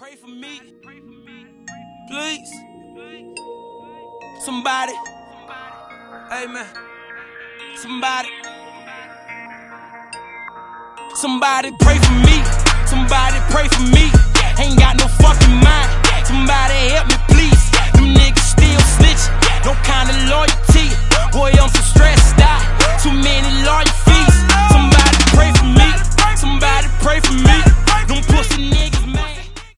Pray for me. Please. Somebody. Hey, man. Somebody. Somebody pray for me. Somebody pray for me.